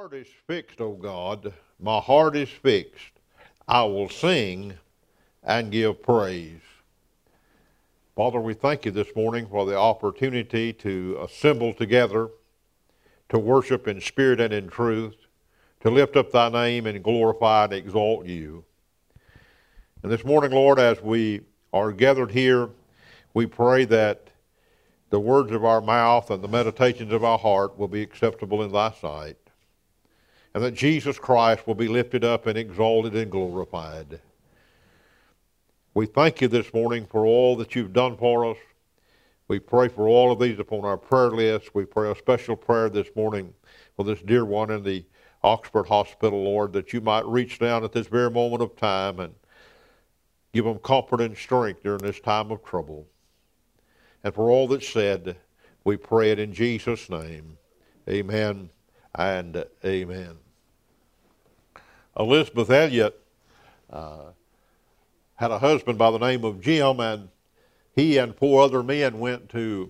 heart is fixed, O God. My heart is fixed. I will sing and give praise. Father, we thank you this morning for the opportunity to assemble together, to worship in spirit and in truth, to lift up thy name and glorify and exalt you. And this morning, Lord, as we are gathered here, we pray that the words of our mouth and the meditations of our heart will be acceptable in thy sight, and that Jesus Christ will be lifted up and exalted and glorified. We thank you this morning for all that you've done for us. We pray for all of these upon our prayer list. We pray a special prayer this morning for this dear one in the Oxford Hospital, Lord, that you might reach down at this very moment of time and give them comfort and strength during this time of trouble. And for all that's said, we pray it in Jesus' name. Amen and amen. Elizabeth Elliot had a husband by the name of Jim, and he and 4 other men went to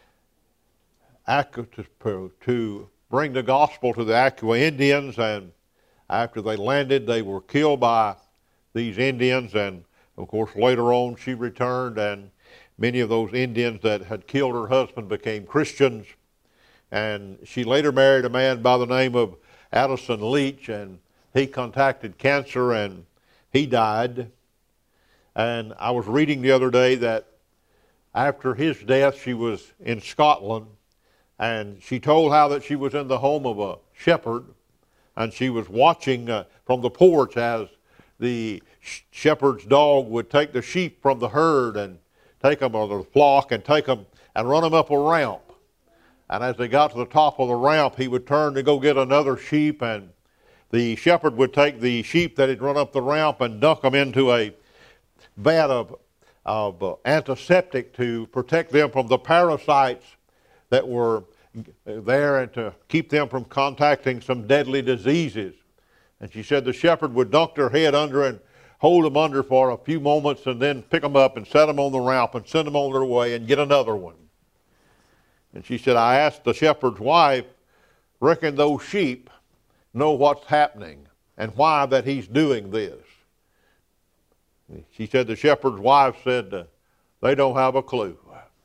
bring the gospel to the Aqua Indians, and after they landed, they were killed by these Indians, and of course later on she returned, and many of those Indians that had killed her husband became Christians, and she later married a man by the name of Addison Leach, and he contracted cancer and he died. And I was reading the other day that after his death she was in Scotland, and she told how that she was in the home of a shepherd, and she was watching from the porch as the shepherd's dog would take the sheep from the herd and take them, or the flock, and take them and run them up a ramp. And as they got to the top of the ramp, he would turn to go get another sheep, and the shepherd would take the sheep that had run up the ramp and dunk them into a vat of antiseptic to protect them from the parasites that were there and to keep them from contacting some deadly diseases. And she said the shepherd would dunk their head under and hold them under for a few moments and then pick them up and set them on the ramp and send them on their way and get another one. And she said, I asked the shepherd's wife, reckon those sheep know what's happening and why that he's doing this. She said the shepherd's wife said, they don't have a clue.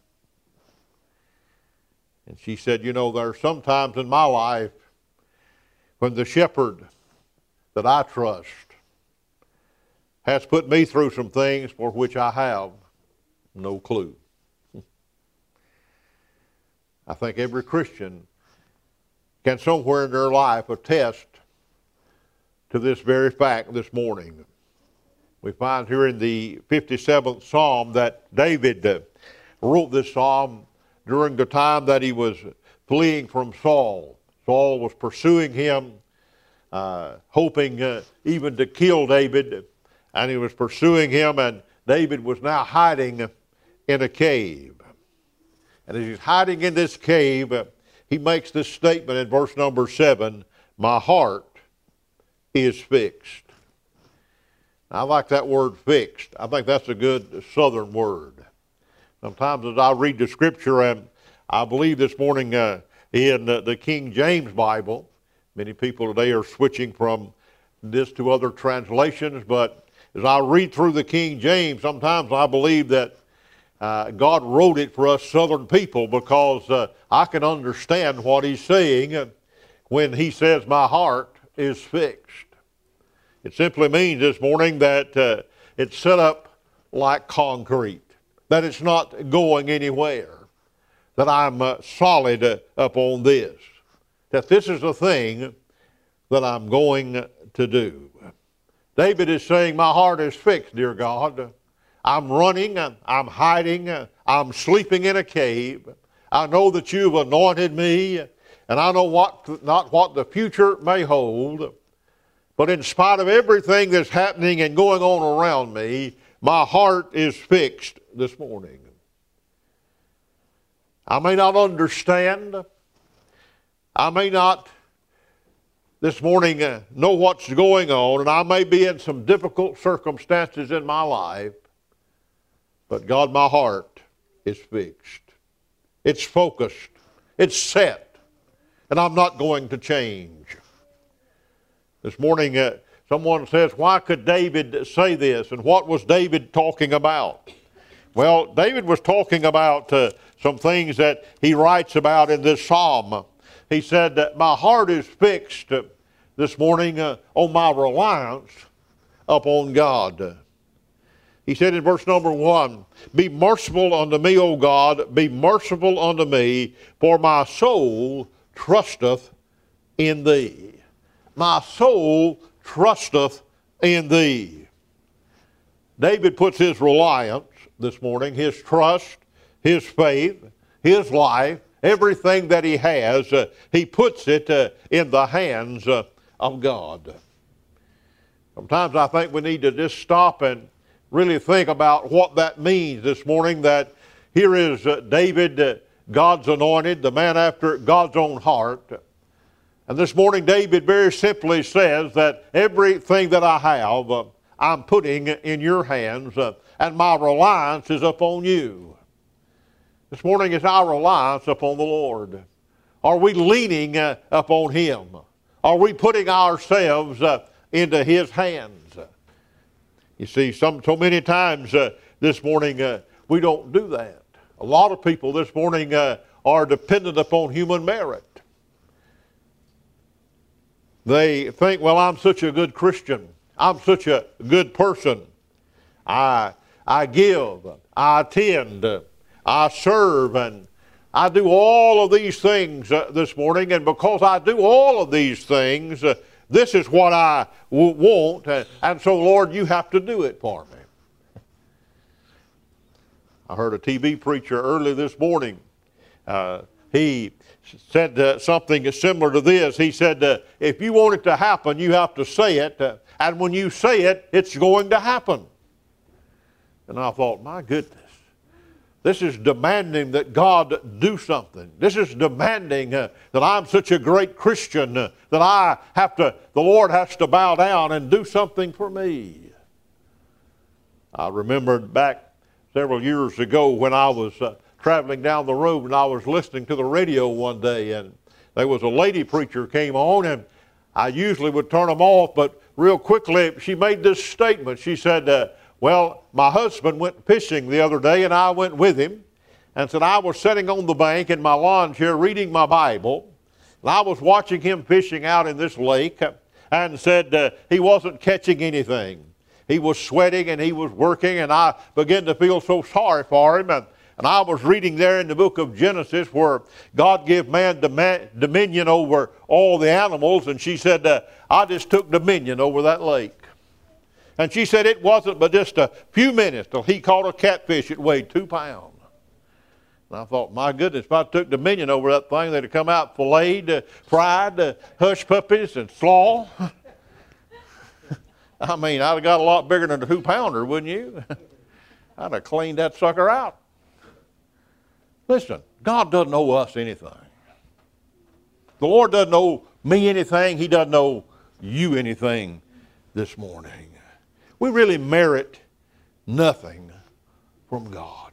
And she said, you know, there are some times in my life when the shepherd that I trust has put me through some things for which I have no clue. I think every Christian can somewhere in their life attest to this very fact this morning. We find here in the 57th Psalm that David wrote this psalm during the time that he was fleeing from Saul. Saul was pursuing him, hoping even to kill David, and he was pursuing him, and David was now hiding in a cave. And as he's hiding in this cave, he makes this statement in verse number 7, my heart is fixed. I like that word fixed. I think that's a good southern word. Sometimes as I read the scripture, and I believe this morning in the King James Bible, many people today are switching from this to other translations, but as I read through the King James, sometimes I believe that God wrote it for us southern people because I can understand what he's saying when he says my heart is fixed. It simply means this morning that it's set up like concrete, that it's not going anywhere, that I'm solid upon this, that this is the thing that I'm going to do. David is saying, my heart is fixed, dear God. I'm running, I'm hiding, I'm sleeping in a cave. I know that you've anointed me, and I know not what the future may hold. But in spite of everything that's happening and going on around me, my heart is fixed this morning. I may not understand. I may not this morning know what's going on, and I may be in some difficult circumstances in my life, but God, my heart is fixed. It's focused. It's set. And I'm not going to change. This morning, someone says, why could David say this? And what was David talking about? Well, David was talking about some things that he writes about in this psalm. He said that my heart is fixed this morning on my reliance upon God. He said in verse number 1, be merciful unto me, O God, be merciful unto me, for my soul trusteth in thee. My soul trusteth in thee. David puts his reliance this morning, his trust, his faith, his life, everything that he has, he puts it in the hands of God. Sometimes I think we need to just stop and really think about what that means this morning, that here is David, God's anointed, the man after God's own heart. And this morning David very simply says that everything that I have, I'm putting in your hands, and my reliance is upon you. This morning is our reliance upon the Lord. Are we leaning upon Him? Are we putting ourselves into His hands? You see, so many times this morning we don't do that. A lot of people this morning are dependent upon human merit. They think, well, I'm such a good Christian. I'm such a good person. I give, I attend, I serve, and I do all of these things this morning, and because I do all of these things, this is what I want, and so, Lord, you have to do it for me. I heard a TV preacher early this morning. He said something similar to this. He said, if you want it to happen, you have to say it, and when you say it, it's going to happen. And I thought, my goodness, this is demanding that God do something. This is demanding that I'm such a great Christian that the Lord has to bow down and do something for me. I remembered back several years ago when I was traveling down the road and I was listening to the radio one day, and there was a lady preacher came on, and I usually would turn them off, but real quickly she made this statement. She said, well, my husband went fishing the other day and I went with him, and said I was sitting on the bank in my lawn chair reading my Bible, and I was watching him fishing out in this lake, and said he wasn't catching anything. He was sweating and he was working, and I began to feel so sorry for him. And I was reading there in the book of Genesis where God gave man dominion over all the animals, and she said, I just took dominion over that lake. And she said it wasn't but just a few minutes till he caught a catfish that weighed 2 pounds. And I thought, my goodness, if I took dominion over that thing, they'd have come out filleted, fried, hush puppies, and slaw. I mean, I'd have got a lot bigger than a 2-pounder, wouldn't you? I'd have cleaned that sucker out. Listen, God doesn't owe us anything. The Lord doesn't owe me anything. He doesn't owe you anything this morning. We really merit nothing from God.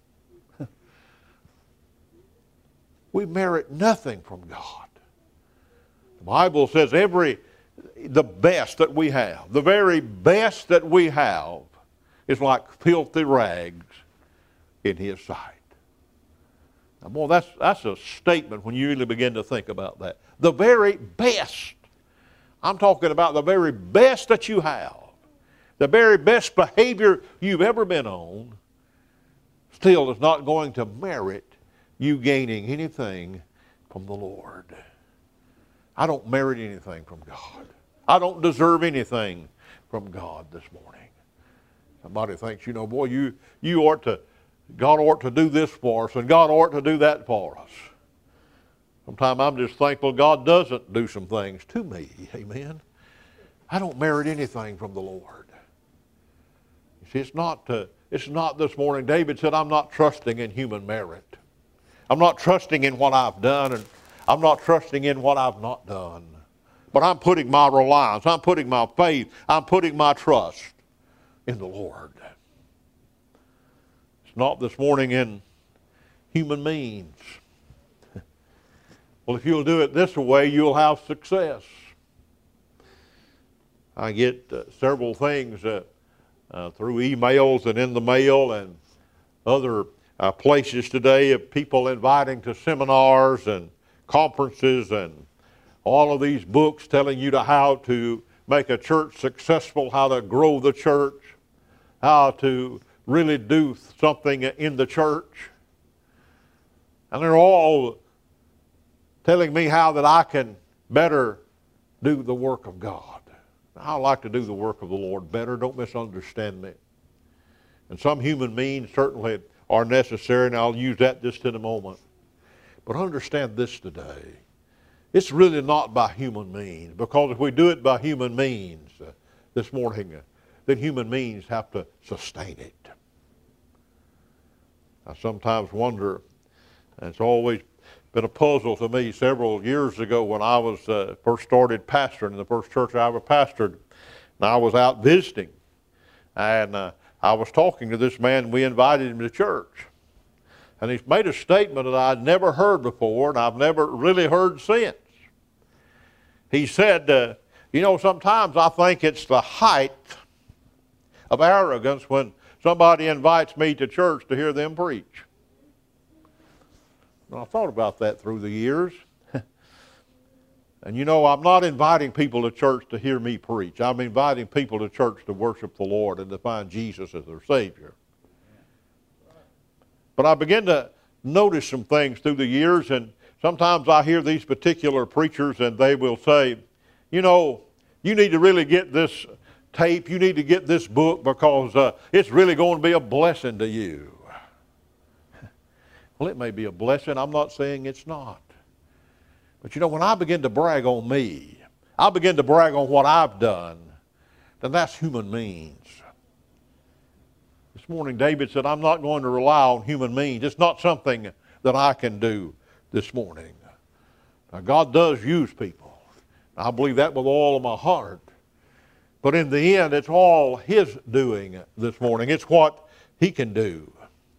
We merit nothing from God. The Bible says the best that we have, the very best that we have, is like filthy rags in His sight. Now, boy, that's a statement when you really begin to think about that. The very best. I'm talking about the very best that you have. The very best behavior you've ever been on still is not going to merit you gaining anything from the Lord. I don't merit anything from God. I don't deserve anything from God this morning. Somebody thinks, boy, God ought to do this for us, and God ought to do that for us. Sometimes I'm just thankful God doesn't do some things to me. Amen. I don't merit anything from the Lord. You see, it's not this morning. David said, I'm not trusting in human merit. I'm not trusting in what I've done, and I'm not trusting in what I've not done. But I'm putting my reliance, I'm putting my faith, I'm putting my trust in the Lord. It's not this morning in human means. Well, if you'll do it this way, you'll have success. I get several things through emails and in the mail and other places today of people inviting to seminars and conferences and all of these books telling you how to make a church successful, how to grow the church, how to really do something in the church. And they're all telling me how that I can better do the work of God. I like to do the work of the Lord better. Don't misunderstand me. And some human means certainly are necessary, and I'll use that just in a moment. But understand this today. It's really not by human means, because if we do it by human means this morning, then human means have to sustain it. I sometimes wonder, and it's always been a puzzle to me several years ago when I was first started pastoring in the first church I ever pastored, and I was out visiting, and I was talking to this man, and we invited him to church. And he's made a statement that I'd never heard before, and I've never really heard since. He said, you know, sometimes I think it's the height of arrogance when somebody invites me to church to hear them preach. Now, I thought about that through the years. And you know, I'm not inviting people to church to hear me preach. I'm inviting people to church to worship the Lord and to find Jesus as their Savior. But I began to notice some things through the years, and sometimes I hear these particular preachers and they will say, you know, you need to really get this tape, you need to get this book because it's really going to be a blessing to you. Well, it may be a blessing. I'm not saying it's not. But you know, when I begin to brag on me, I begin to brag on what I've done, then that's human means. This morning David said, I'm not going to rely on human means. It's not something that I can do this morning. Now, God does use people. I believe that with all of my heart. But in the end, it's all His doing this morning. It's what He can do.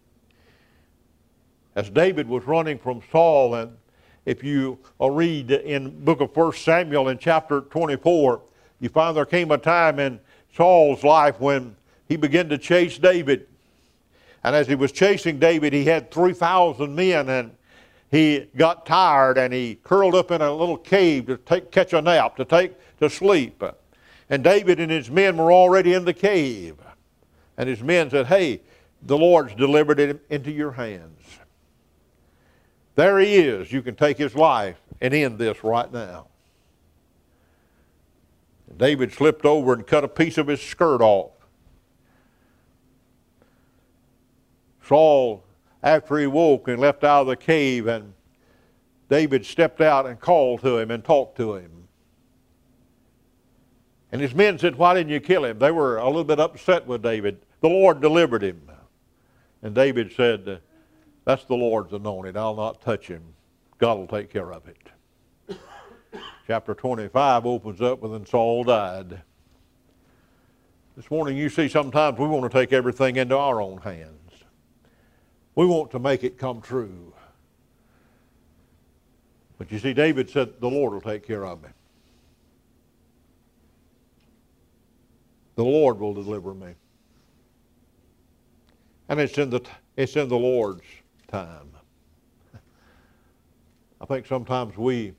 As David was running from Saul, and if you read in the book of 1 Samuel in chapter 24, you find there came a time in Saul's life when he began to chase David. And as he was chasing David, he had 3,000 men, and he got tired and he curled up in a little cave to catch a nap, to sleep. And David and his men were already in the cave. And his men said, hey, the Lord's delivered him into your hands. There he is. You can take his life and end this right now. David slipped over and cut a piece of his skirt off. Saul, after he woke and left out of the cave, and David stepped out and called to him and talked to him. And his men said, why didn't you kill him? They were a little bit upset with David. The Lord delivered him. And David said, that's the Lord's anointed. I'll not touch him. God will take care of it. Chapter 25 opens up with, and Saul died. This morning you see sometimes we want to take everything into our own hands. We want to make it come true. But you see, David said, the Lord will take care of me. The Lord will deliver me. And it's in the Lord's time. I think sometimes we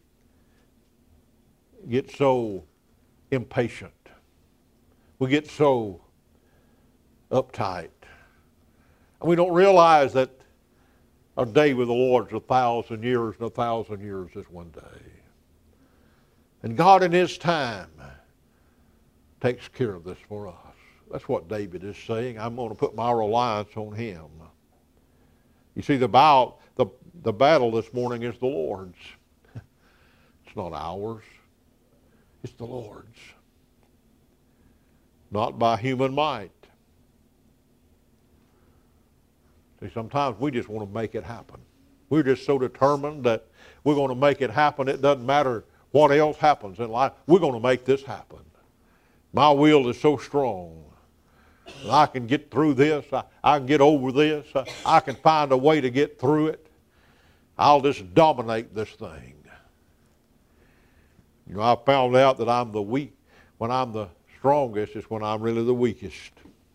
get so impatient. We get so uptight. And we don't realize that a day with the Lord is 1,000 years, and 1,000 years is one day. And God in His time takes care of this for us. That's what David is saying. I'm going to put my reliance on Him. You see, the battle this morning is the Lord's. It's not ours. It's the Lord's. Not by human might. See, sometimes we just want to make it happen. We're just so determined that we're going to make it happen. It doesn't matter what else happens in life. We're going to make this happen. My will is so strong. I can get through this. I can get over this. I can find a way to get through it. I'll just dominate this thing. You know, I found out that I'm the weak when I'm the strongest is when I'm really the weakest.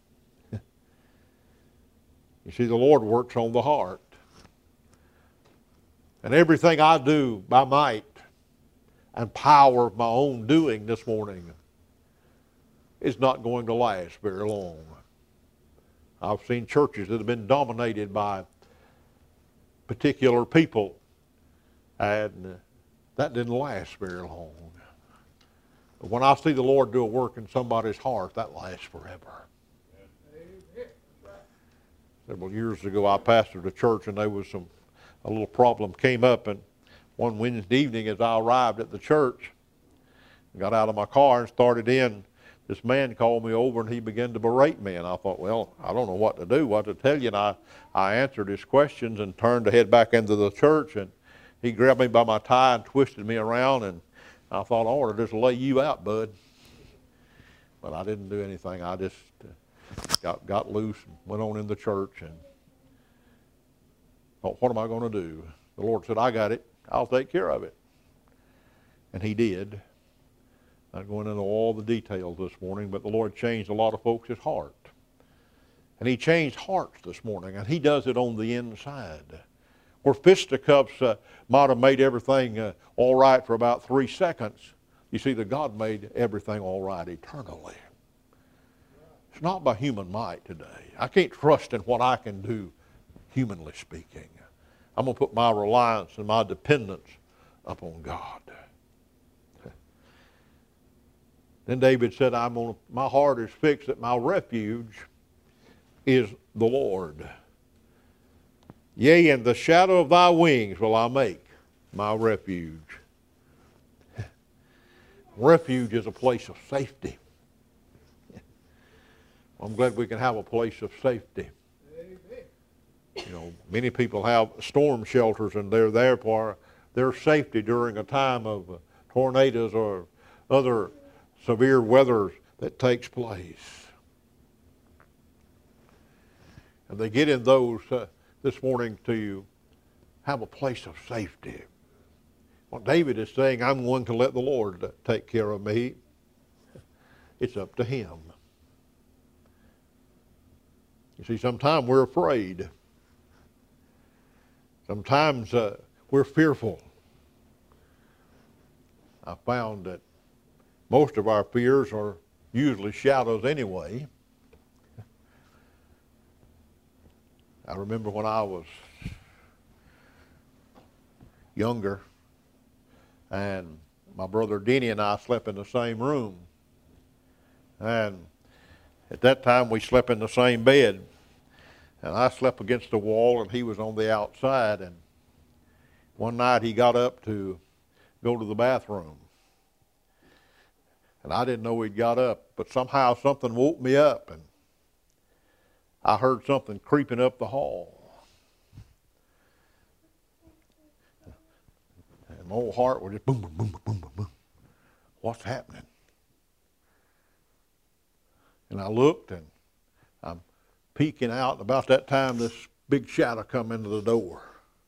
You see, the Lord works on the heart. And everything I do by might and power of my own doing this morning is not going to last very long. I've seen churches that have been dominated by particular people, and that didn't last very long. But when I see the Lord do a work in somebody's heart, that lasts forever. Several years ago, I pastored a church, and there was a little problem came up, and one Wednesday evening as I arrived at the church, got out of my car and started in, this man called me over and he began to berate me, and I thought, well, I don't know what to do, what to tell you, and I answered his questions and turned to head back into the church, and he grabbed me by my tie and twisted me around, and I thought, I ought to just lay you out, bud. But I didn't do anything. I just got loose and went on in the church and thought, what am I going to do? The Lord said, I got it. I'll take care of it. And he did. Not going into all the details this morning, but the Lord changed a lot of folks' heart. And he changed hearts this morning, and he does it on the inside. Where fisticuffs might have made everything all right for about 3 seconds, you see that God made everything all right eternally. It's not by human might today. I can't trust in what I can do, humanly speaking. I'm going to put my reliance and my dependence upon God. Then David said, my heart is fixed that my refuge is the Lord. Yea, in the shadow of thy wings will I make my refuge. Refuge is a place of safety. I'm glad we can have a place of safety. You know, many people have storm shelters, and they're there for their safety during a time of tornadoes or other severe weather that takes place. And they get in those this morning to have a place of safety. Well, David is saying, I'm going to let the Lord take care of me. It's up to him. You see, sometimes we're afraid. Sometimes we're fearful. I found that most of our fears are usually shadows anyway. I remember when I was younger, and my brother Denny and I slept in the same room. And at that time we slept in the same bed. And I slept against the wall and he was on the outside. And one night he got up to go to the bathroom. And I didn't know he'd got up, but somehow something woke me up, and I heard something creeping up the hall. And my old heart was just boom, boom, boom, boom, boom, boom. What's happening? And I looked, and I'm peeking out, and about that time this big shadow come into the door.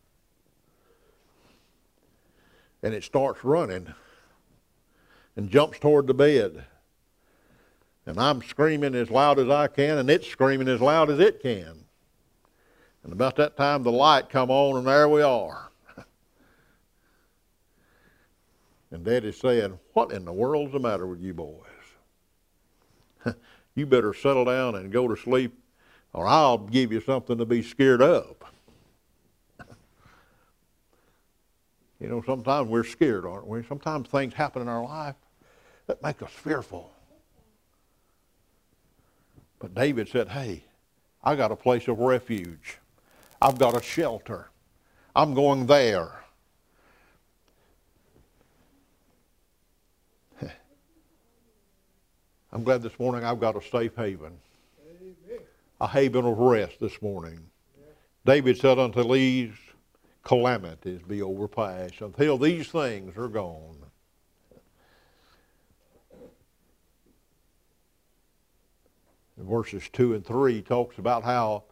And it starts running and jumps toward the bed. And I'm screaming as loud as I can, and it's screaming as loud as it can. And about that time the light come on, and there we are. And Daddy's saying, what in the world's the matter with you boys? You better settle down and go to sleep, or I'll give you something to be scared of. You know, sometimes we're scared, aren't we? Sometimes things happen in our life that make us fearful. But David said, hey, I got a place of refuge. I've got a shelter. I'm going there. I'm glad this morning I've got a safe haven. Amen. A haven of rest this morning. Yeah. David said, until these calamities be overpassed, until these things are gone. In verses 2 and 3 talks about how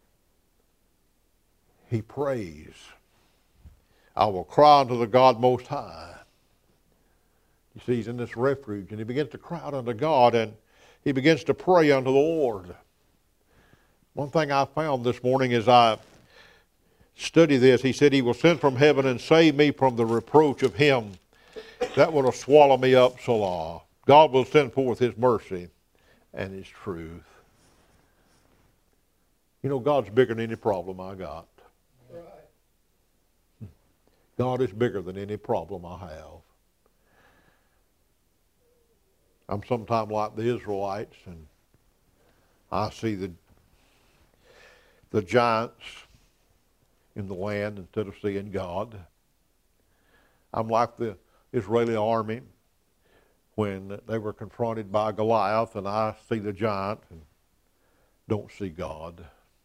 he prays. I will cry unto the God Most High. You see, he's in this refuge, and he begins to cry out unto God, and he begins to pray unto the Lord. One thing I found this morning as I study this, he said, he will send from heaven and save me from the reproach of him that will swallow me up, Salah. God will send forth his mercy and his truth. You know, God's bigger than any problem I got. Right. God is bigger than any problem I have. I'm sometimes like the Israelites, and I see the giants in the land instead of seeing God. I'm like the Israeli army when they were confronted by Goliath, and I see the giant and don't see God.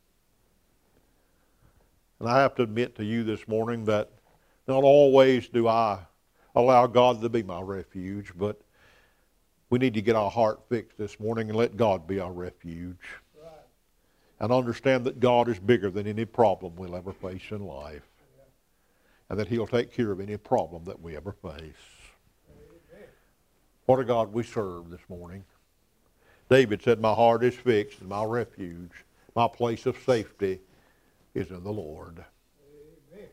And I have to admit to you this morning that not always do I allow God to be my refuge, but we need to get our heart fixed this morning and let God be our refuge. Right. And understand that God is bigger than any problem we'll ever face in life. Yeah. And that he'll take care of any problem that we ever face. Amen. What a God we serve this morning. David said, my heart is fixed and my refuge, my place of safety is in the Lord. Amen.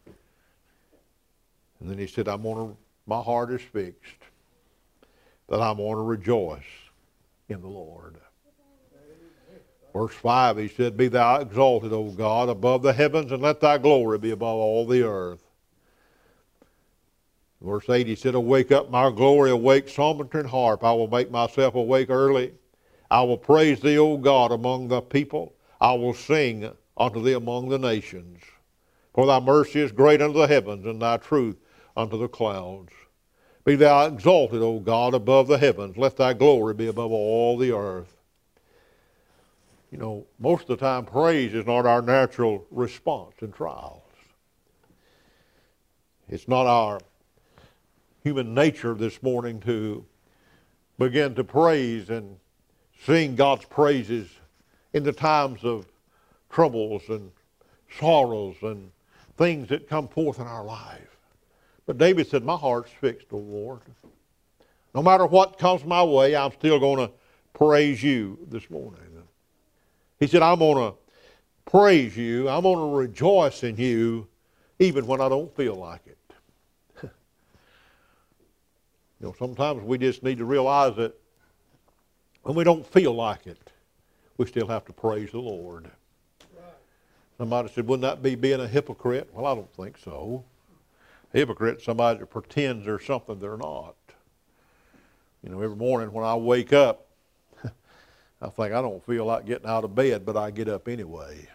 And then he said, my heart is fixed, that I'm going to rejoice in the Lord. Verse 5, he said, be thou exalted, O God, above the heavens, and let thy glory be above all the earth. Verse 8, he said, awake up my glory, awake psaltery and harp. I will make myself awake early. I will praise thee, O God, among the people. I will sing unto thee among the nations. For thy mercy is great unto the heavens, and thy truth unto the clouds. Be thou exalted, O God, above the heavens. Let thy glory be above all the earth. You know, most of the time praise is not our natural response in trials. It's not our human nature this morning to begin to praise and sing God's praises in the times of troubles and sorrows and things that come forth in our life. But David said, my heart's fixed, O Lord. No matter what comes my way, I'm still going to praise you this morning. He said, I'm going to praise you. I'm going to rejoice in you even when I don't feel like it. You know, sometimes we just need to realize that when we don't feel like it, we still have to praise the Lord. Right. Somebody said, wouldn't that be being a hypocrite? Well, I don't think so. A hypocrite is somebody that pretends they're something they're not. You know, every morning when I wake up, I think I don't feel like getting out of bed, but I get up anyway.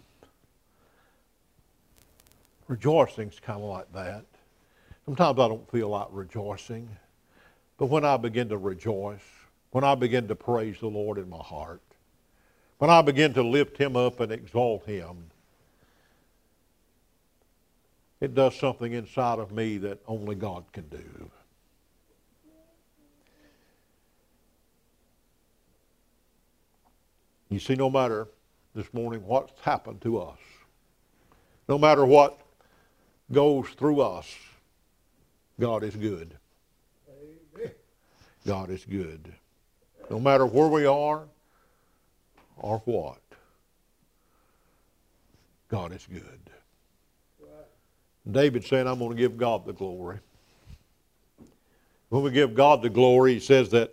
Rejoicing's kind of like that. Sometimes I don't feel like rejoicing. But when I begin to rejoice, when I begin to praise the Lord in my heart, when I begin to lift him up and exalt him, it does something inside of me that only God can do. You see, no matter this morning what's happened to us, no matter what goes through us, God is good. God is good. No matter where we are or what, God is good. David's saying, I'm going to give God the glory. When we give God the glory, he says that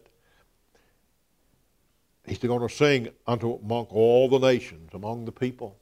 he's going to sing among all the nations, among the people.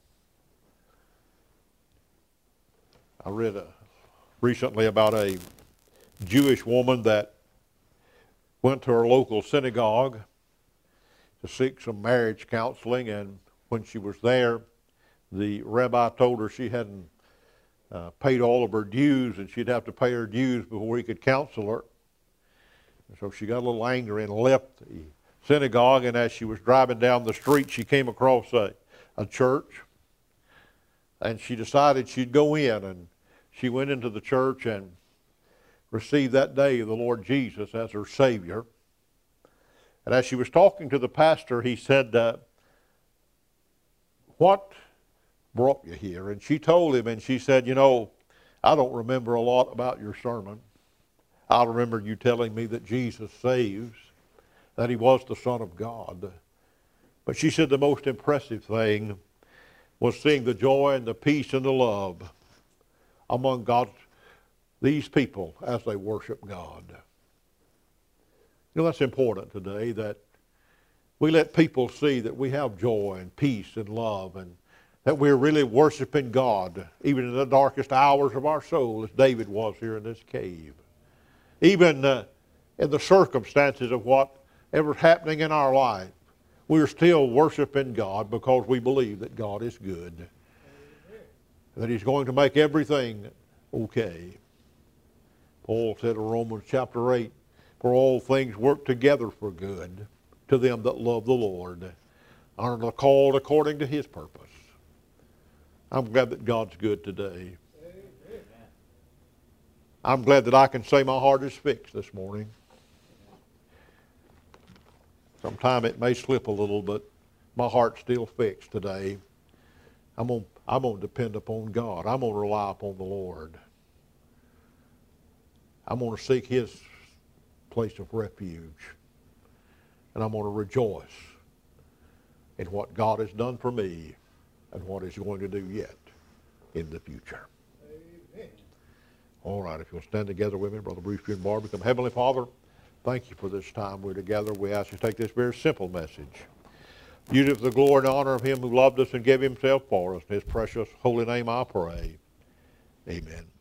I read recently about a Jewish woman that went to her local synagogue to seek some marriage counseling, and when she was there, the rabbi told her she hadn't paid all of her dues, and she'd have to pay her dues before he could counsel her. And so she got a little angry and left the synagogue, and as she was driving down the street, she came across a church, and she decided she'd go in, and she went into the church and received that day the Lord Jesus as her Savior. And as she was talking to the pastor, he said, what brought you here? And she told him, and she said, you know, I don't remember a lot about your sermon. I remember you telling me that Jesus saves, that he was the Son of God. But she said the most impressive thing was seeing the joy and the peace and the love among these people as they worship God. You know, that's important today, that we let people see that we have joy and peace and love, and that we're really worshiping God, even in the darkest hours of our soul, as David was here in this cave. Even in the circumstances of whatever's happening in our life, we're still worshiping God because we believe that God is good, that he's going to make everything okay. Paul said in Romans chapter 8, for all things work together for good to them that love the Lord, and are called according to his purpose. I'm glad that God's good today. I'm glad that I can say my heart is fixed this morning. Sometime it may slip a little, but my heart's still fixed today. I'm going to depend upon God. I'm going to rely upon the Lord. I'm going to seek his place of refuge. And I'm going to rejoice in what God has done for me and what he's going to do yet in the future. Amen. All right, if you'll stand together with me, Brother Bruce and Barbara, come. Heavenly Father, thank you for this time we're together. We ask you to take this very simple message. Use it for the glory and honor of him who loved us and gave himself for us. In his precious holy name I pray. Amen.